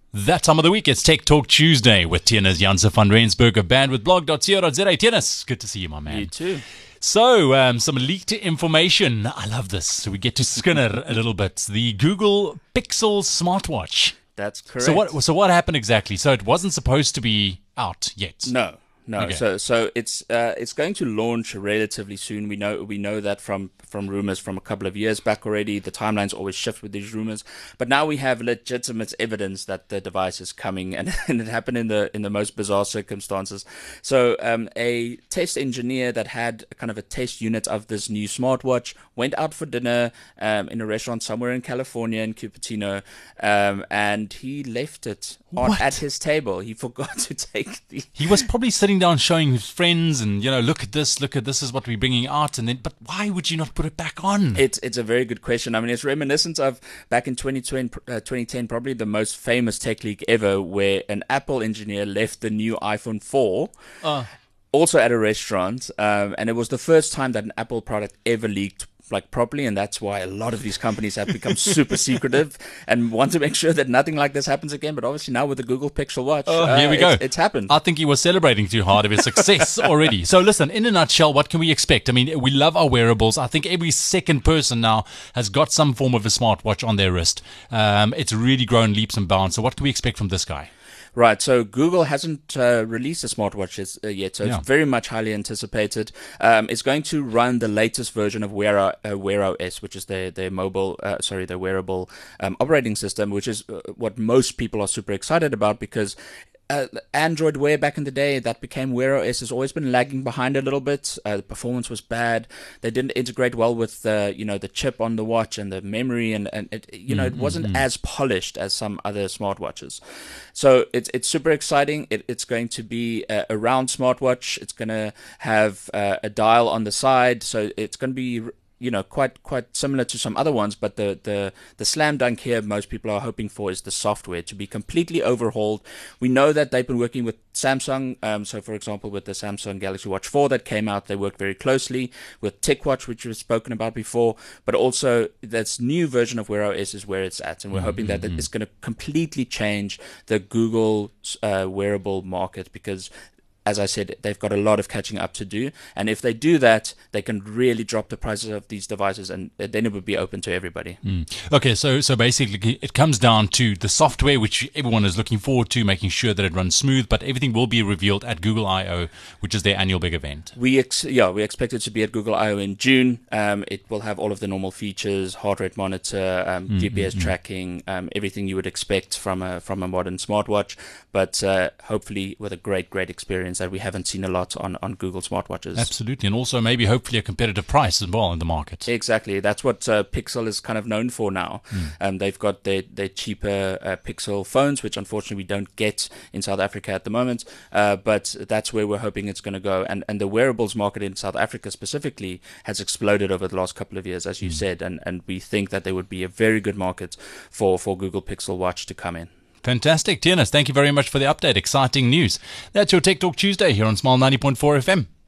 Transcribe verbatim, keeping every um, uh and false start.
That time of the week, it's Tech Talk Tuesday with Tienus Janse van Rensburg of bandwidthblog dot co dot za. Tienus, good to see you, my man. You too. So, um, some leaked information. I love this. So we get to skinner a little bit. The Google Pixel smartwatch. That's correct. So what? So what happened exactly? So it wasn't supposed to be out yet. No. No, Okay. so so it's uh, it's going to launch relatively soon. We know we know that from, from rumors from a couple of years back already. The timelines always shift with these rumors, but now we have legitimate evidence that the device is coming, and, and it happened in the in the most bizarre circumstances. So um, a test engineer that had kind of a test unit of this new smartwatch went out for dinner um, in a restaurant somewhere in California in Cupertino, um, and he left it on, What? at his table. He forgot to take the. He was probably sitting down showing his friends and, you know, look at this, look at this is what we're bringing out. And then, but why would you not put it back on? It's it's a very good question. I mean, it's reminiscent of back in twenty twenty, uh, twenty ten, probably the most famous tech leak ever, where an Apple engineer left the new iPhone four, Uh. also at a restaurant, um, and it was the first time that an Apple product ever leaked like properly, and that's why a lot of these companies have become super secretive and want to make sure that nothing like this happens again. But obviously now with the Google Pixel Watch, Oh, uh, here we go. It's, it's happened. I think he was celebrating too hard of his success already. So listen, in a nutshell, what can we expect? I mean, we love our wearables. I think every second person now has got some form of a smartwatch on their wrist. Um, it's really grown leaps and bounds. So what can we expect from this guy? Right, so Google hasn't uh, released a smartwatch uh, yet, so Yeah. it's very much highly anticipated. Um, it's going to run the latest version of Wear, uh, Wear O S, which is their their mobile, uh, sorry, their wearable um, operating system, which is uh, what most people are super excited about because. Uh, Android Wear back in the day that became Wear O S has always been lagging behind a little bit. Uh, the performance was bad. They didn't integrate well with the you know the chip on the watch and the memory, and, and it you know it wasn't as polished as some other smartwatches. So it's it's super exciting. It, it's going to be a, a round smartwatch. It's going to have uh, a dial on the side, so it's going to be you know, quite quite similar to some other ones, but the, the, the slam dunk here most people are hoping for is the software to be completely overhauled. We know that they've been working with Samsung, um, so for example with the Samsung Galaxy Watch four that came out, they worked very closely with TicWatch, which we've spoken about before, but also this new version of Wear O S is where it's at, and we're hoping that it's going to completely change the Google uh, wearable market because as I said, they've got a lot of catching up to do. And if they do that, they can really drop the prices of these devices and then it would be open to everybody. Mm. Okay, so so basically it comes down to the software, which everyone is looking forward to, making sure that it runs smooth, but everything will be revealed at Google I O, which is their annual big event. We ex- yeah, we expect it to be at Google I O in June. Um, it will have all of the normal features, heart rate monitor, um, mm-hmm. G P S tracking, um, everything you would expect from a from a modern smartwatch, but uh, hopefully with a great, great experience that we haven't seen a lot on, on Google smartwatches. Absolutely, and also maybe hopefully a competitive price as well in the market. Exactly, that's what uh, Pixel is kind of known for now. Mm. Um, they've got their, their cheaper uh, Pixel phones, which unfortunately we don't get in South Africa at the moment, uh, but that's where we're hoping it's going to go. And, and the wearables market in South Africa specifically has exploded over the last couple of years, as you mm. said, and, and we think that there would be a very good market for, for Google Pixel Watch to come in. Fantastic. Tienus, thank you very much for the update. Exciting news. That's your Tech Talk Tuesday here on Smile ninety point four F M.